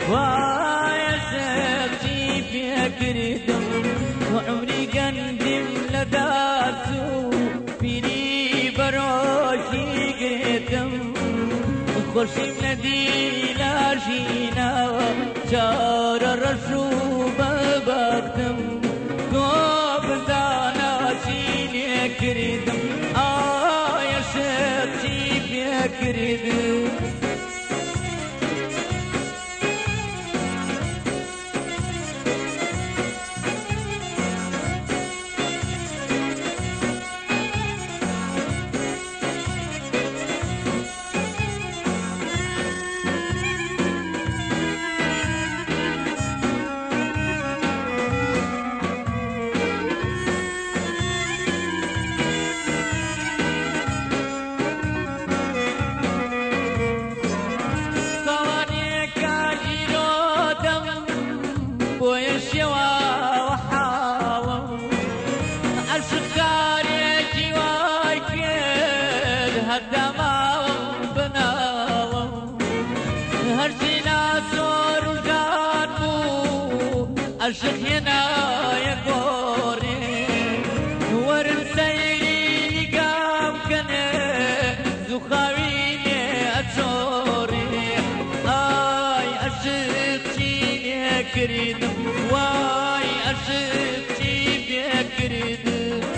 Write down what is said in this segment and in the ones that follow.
ويا شيخي فكرتم وعمري قندم لداسو فيني بروشي قريتم خوشي مندي لاشينا شار الرشوب بختم قوب زانا شيني كريدم يا شيخي فكرتم أشخينا يا قوري ورسيني قام كنا زخاويني أتشوري أشختي يا كريد واي أشختي يا كريد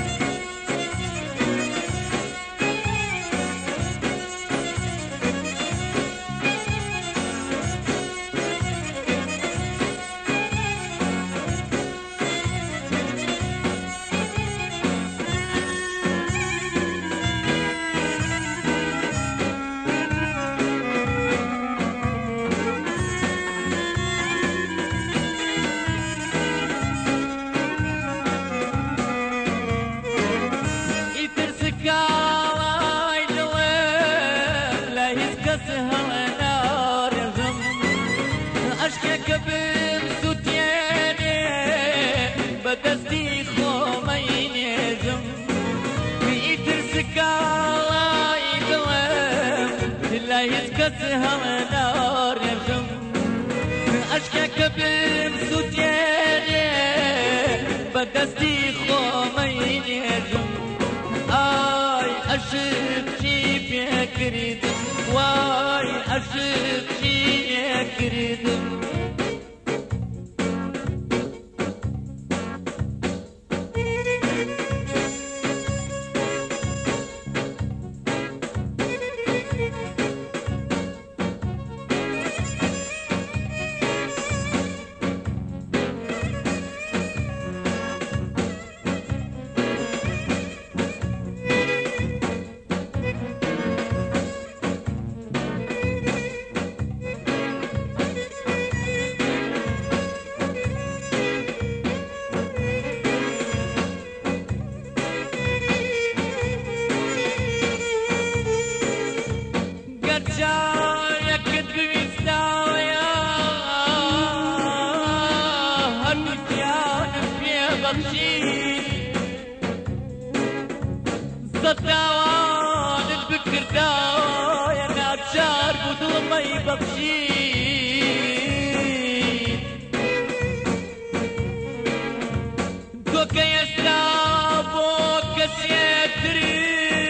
أشكك بمسوتيني بدستي خوميني جم بيترسك الله يقلم لا يسكتها نار جم أشكك بمسوتيني بدستي خوميني جم أشبتي بكريد واي أشبتي بكريد صداوان البكر دايا ناتشار بدون ما يبخشي دوكا يستابوك سيتري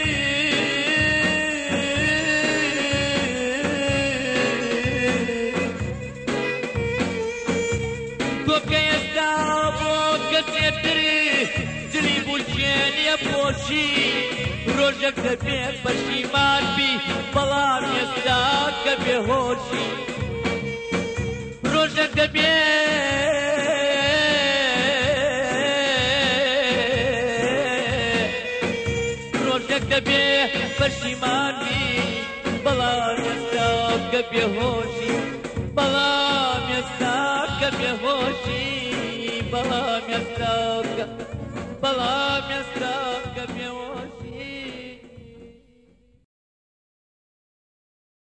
دوكا يستابوك سيتري جليبو الجين يبوشي روجك دبيك بشيمان بي بلام يستاك بهوشي روجك دبيك روجك دبيك بشيمان بي بلام يستاك بهوشي بلام يستاك بهوشي بلام يستاك بهوشي